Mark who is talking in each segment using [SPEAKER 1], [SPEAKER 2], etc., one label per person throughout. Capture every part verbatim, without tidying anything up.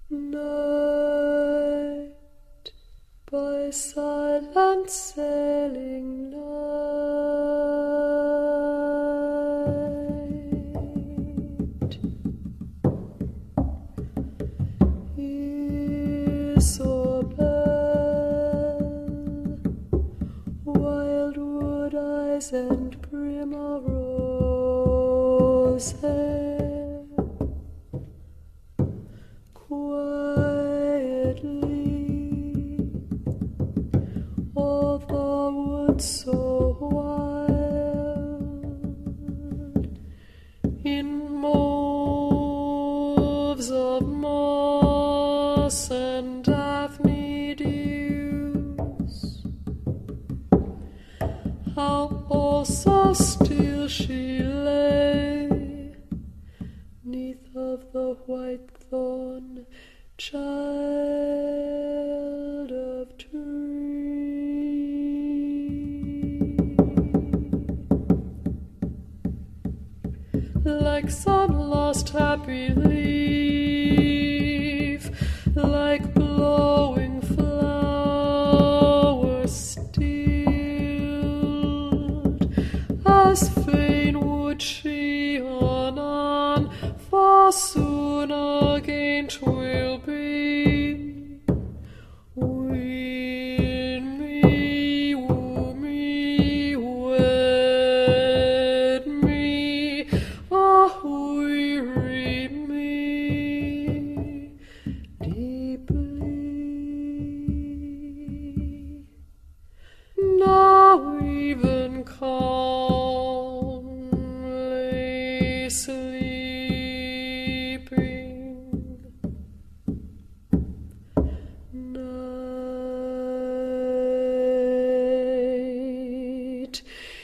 [SPEAKER 1] Night, by silent sailing night, Isobel, wildwood eyes and primrose hair, quietly, all the woods so wild, in moves of moss and daphne dews, how all so still she lay, 'neath of the white thorn, child of tree. Like some lost happy leaf, like blowing flower stilled, as fain would she on on, for soon again 'twill be. Win me, woo me, wed me, oh, weary me deeply. Now even calmly sleeping, night,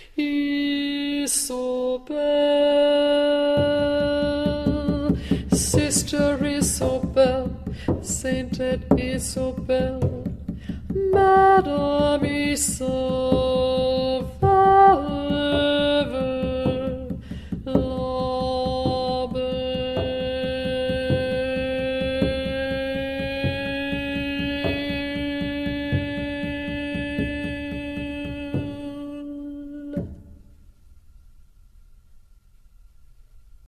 [SPEAKER 1] Isobel, Sister Isobel, Sainted Isobel, Madame Isobel.